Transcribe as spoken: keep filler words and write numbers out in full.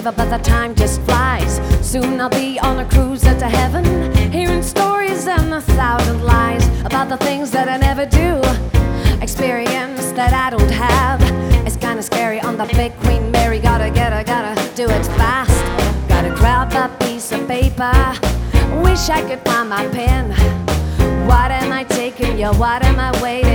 favor, but the time just flies. Soon I'll be on a cruise to heaven, hearing stories and a thousand lies about the things that I never do, experience that I don't have. It's kinda scary on the big Queen Mary. Gotta get her, gotta do it fast. Gotta grab a piece of paper, wish I could find my pen. What am I taking you? What am I waiting?